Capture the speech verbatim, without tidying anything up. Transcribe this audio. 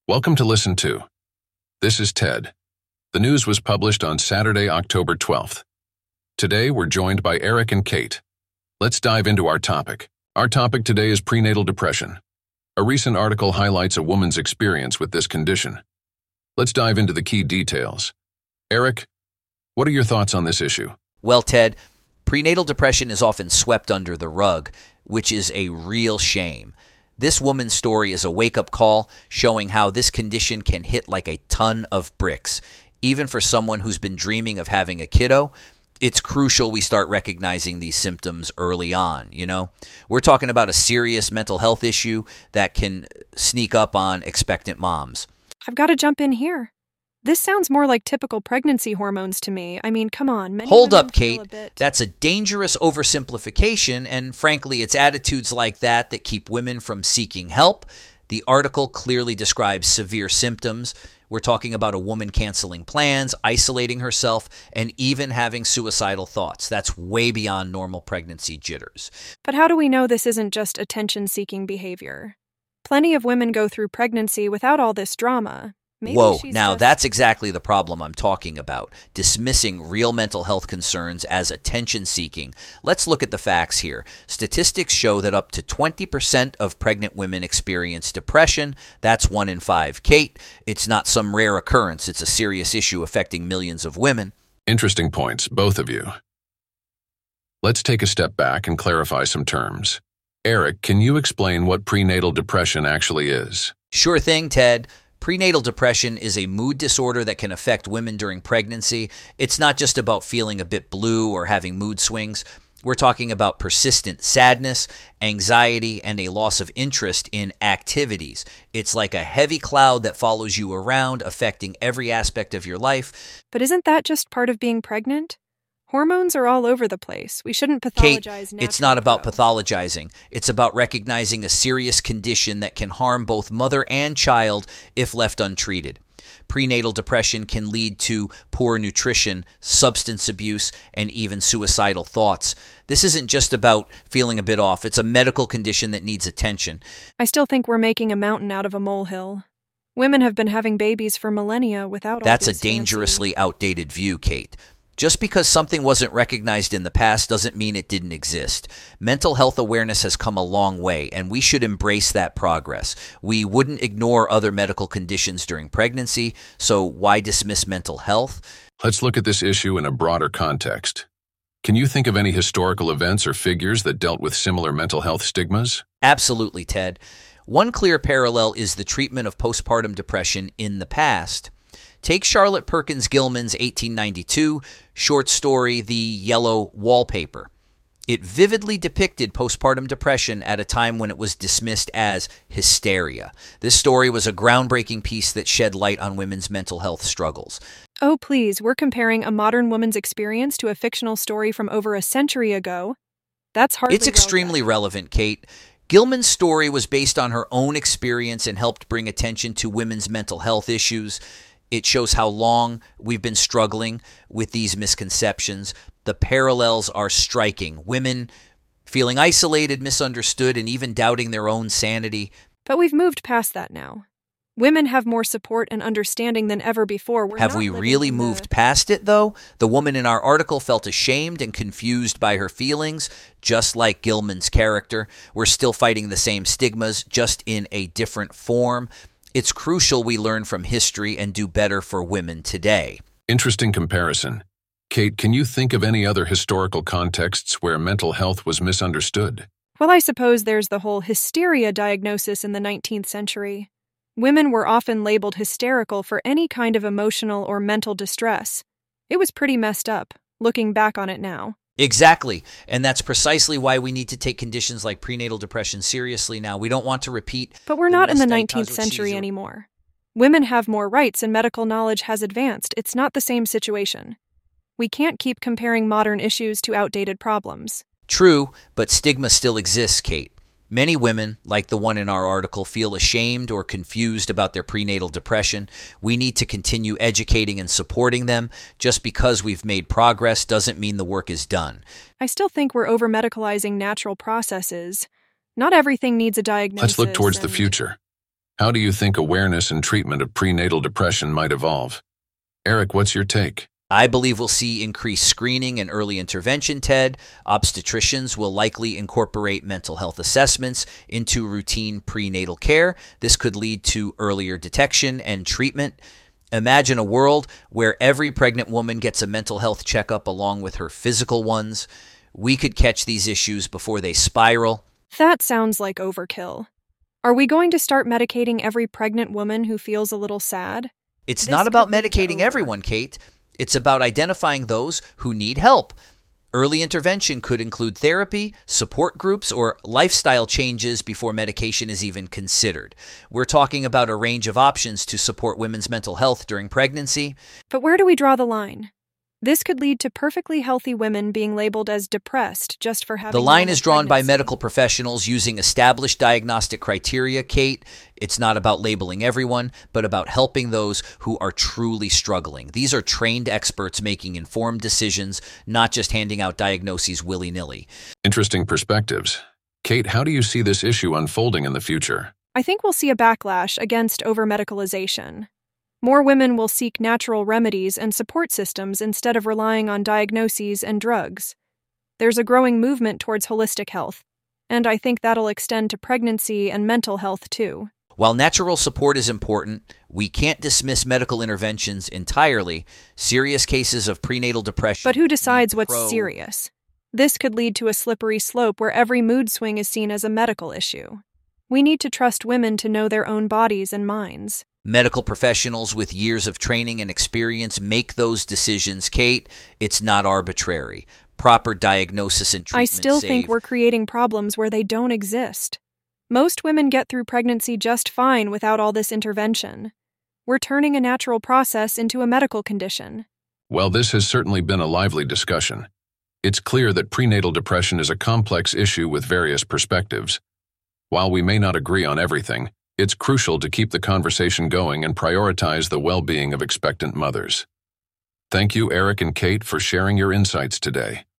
Welcome to Listen To. This is Ted. The news was published on Saturday, October twelfth. Today, we're joined by Eric and Kate. Let's dive into our topic. Our topic today is prenatal depression. A recent article highlights a woman's experience with this condition. Let's dive into the key details. Eric, what are your thoughts on this issue? Well, Ted, prenatal depression is often swept under the rug, which is a real shame. This woman's story is a wake-up call showing how this condition can hit like a ton of bricks. Even for someone who's been dreaming of having a kiddo, it's crucial we start recognizing these symptoms early on, you know? We're talking about a serious mental health issue that can sneak up on expectant moms. I've got to jump in here. This sounds more like typical pregnancy hormones to me. I mean, come on. Many Hold women up, feel Kate. a bit- That's a dangerous oversimplification, and frankly, it's attitudes like that that keep women from seeking help. The article clearly describes severe symptoms. We're talking about a woman canceling plans, isolating herself, and even having suicidal thoughts. That's way beyond normal pregnancy jitters. But how do we know this isn't just attention-seeking behavior? Plenty of women go through pregnancy without all this drama. Maybe Whoa, she's now just- that's exactly the problem I'm talking about, dismissing real mental health concerns as attention-seeking. Let's look at the facts here. Statistics show that up to twenty percent of pregnant women experience depression. That's one in five. Kate, it's not some rare occurrence. It's a serious issue affecting millions of women. Interesting points, both of you. Let's take a step back and clarify some terms. Eric, can you explain what prenatal depression actually is? Sure thing, Ted. Prenatal depression is a mood disorder that can affect women during pregnancy. It's not just about feeling a bit blue or having mood swings. We're talking about persistent sadness, anxiety, and a loss of interest in activities. It's like a heavy cloud that follows you around, affecting every aspect of your life. But isn't that just part of being pregnant? Hormones are all over the place. We shouldn't Kate, pathologize natural it's not about growth. pathologizing. It's about recognizing a serious condition that can harm both mother and child if left untreated. Prenatal depression can lead to poor nutrition, substance abuse, and even suicidal thoughts. This isn't just about feeling a bit off. It's a medical condition that needs attention. I still think we're making a mountain out of a molehill. Women have been having babies for millennia without all That's a this fancy- dangerously outdated view, Kate. Just because something wasn't recognized in the past doesn't mean it didn't exist. Mental health awareness has come a long way, and we should embrace that progress. We wouldn't ignore other medical conditions during pregnancy, so why dismiss mental health? Let's look at this issue in a broader context. Can you think of any historical events or figures that dealt with similar mental health stigmas? Absolutely, Ted. One clear parallel is the treatment of postpartum depression in the past. Take Charlotte Perkins Gilman's eighteen ninety-two short story, The Yellow Wallpaper. It vividly depicted postpartum depression at a time when it was dismissed as hysteria. This story was a groundbreaking piece that shed light on women's mental health struggles. Oh, please, we're comparing a modern woman's experience to a fictional story from over a century ago. That's hardly It's extremely relevant, Kate. Gilman's story was based on her own experience and helped bring attention to women's mental health issues. It shows how long we've been struggling with these misconceptions. The parallels are striking. Women feeling isolated, misunderstood, and even doubting their own sanity. But we've moved past that now. Women have more support and understanding than ever before. We're Have not we living really in the- moved past it, though? The woman in our article felt ashamed and confused by her feelings, just like Gilman's character. We're still fighting the same stigmas, just in a different form. It's crucial we learn from history and do better for women today. Interesting comparison. Kate, can you think of any other historical contexts where mental health was misunderstood? Well, I suppose there's the whole hysteria diagnosis in the nineteenth century. Women were often labeled hysterical for any kind of emotional or mental distress. It was pretty messed up, looking back on it now. Exactly. And that's precisely why we need to take conditions like prenatal depression seriously now. We don't want to repeat. But we're not in the misdiagnosed nineteenth with century Caesar. anymore. Women have more rights and medical knowledge has advanced. It's not the same situation. We can't keep comparing modern issues to outdated problems. True, but stigma still exists, Kate. Many women, like the one in our article, feel ashamed or confused about their prenatal depression. We need to continue educating and supporting them. Just because we've made progress doesn't mean the work is done. I still think we're over-medicalizing natural processes. Not everything needs a diagnosis. Let's look towards the and- future. How do you think awareness and treatment of prenatal depression might evolve? Eric, what's your take? I believe we'll see increased screening and early intervention, Ted. Obstetricians will likely incorporate mental health assessments into routine prenatal care. This could lead to earlier detection and treatment. Imagine a world where every pregnant woman gets a mental health checkup along with her physical ones. We could catch these issues before they spiral. That sounds like overkill. Are we going to start medicating every pregnant woman who feels a little sad? It's This not about could lead to medicating over- everyone, Kate. It's about identifying those who need help. Early intervention could include therapy, support groups, or lifestyle changes before medication is even considered. We're talking about a range of options to support women's mental health during pregnancy. But where do we draw the line? This could lead to perfectly healthy women being labeled as depressed just for having The line normal is drawn by pregnancy. medical professionals using established diagnostic criteria, Kate. It's not about labeling everyone, but about helping those who are truly struggling. These are trained experts making informed decisions, not just handing out diagnoses willy-nilly. Interesting perspectives. Kate, how do you see this issue unfolding in the future? I think we'll see a backlash against over-medicalization. More women will seek natural remedies and support systems instead of relying on diagnoses and drugs. There's a growing movement towards holistic health, and I think that'll extend to pregnancy and mental health too. While natural support is important, we can't dismiss medical interventions entirely. Serious cases of prenatal depression. But who decides what's pro- serious? This could lead to a slippery slope where every mood swing is seen as a medical issue. We need to trust women to know their own bodies and minds. Medical professionals with years of training and experience make those decisions, Kate. It's not arbitrary. Proper diagnosis and treatment I still save. think we're creating problems where they don't exist. Most women get through pregnancy just fine without all this intervention. We're turning a natural process into a medical condition. Well, this has certainly been a lively discussion. It's clear that prenatal depression is a complex issue with various perspectives. While we may not agree on everything, it's crucial to keep the conversation going and prioritize the well-being of expectant mothers. Thank you, Eric and Kate, for sharing your insights today.